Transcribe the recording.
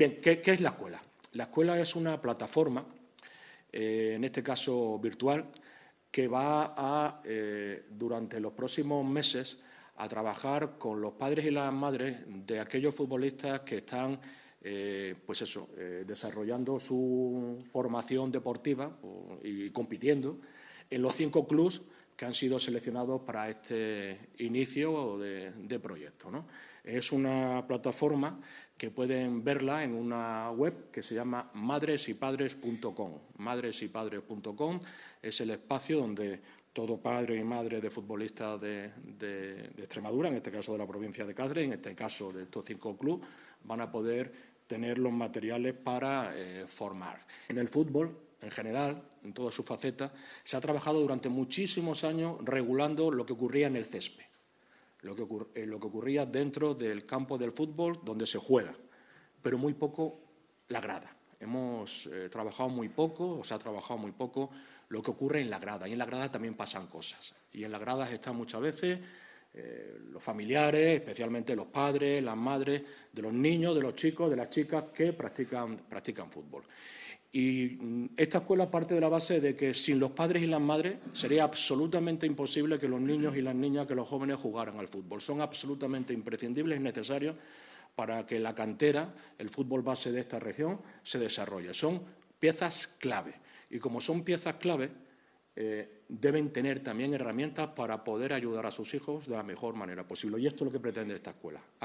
Bien, ¿qué es la escuela? La escuela es una plataforma, en este caso virtual, que va a, durante los próximos meses, a trabajar con los padres y las madres de aquellos futbolistas que están desarrollando su formación deportiva y compitiendo en los 5 clubs que han sido seleccionados para este inicio de proyecto, ¿no? Es una plataforma que pueden verla en una web que se llama madresypadres.com. Madresypadres.com es el espacio donde todo padre y madre de futbolistas de Extremadura, en este caso de la provincia de Cáceres, en este caso de estos 5 clubes, van a poder tener los materiales para formar. En el fútbol, en general, en todas sus facetas, se ha trabajado durante muchísimos años regulando lo que ocurría en el césped, lo que ocurría dentro del campo del fútbol donde se juega, pero muy poco la grada. Hemos trabajado muy poco, o se ha trabajado muy poco lo que ocurre en la grada, y en la grada también pasan cosas. Y en las gradas están muchas veces los familiares, especialmente los padres, las madres, de los niños, de los chicos, de las chicas que practican fútbol. Y esta escuela parte de la base de que sin los padres y las madres sería absolutamente imposible que los niños y las niñas, que los jóvenes jugaran al fútbol. Son absolutamente imprescindibles y necesarios para que la cantera, el fútbol base de esta región, se desarrolle. Son piezas clave. Y como son piezas clave, deben tener también herramientas para poder ayudar a sus hijos de la mejor manera posible. Y esto es lo que pretende esta escuela.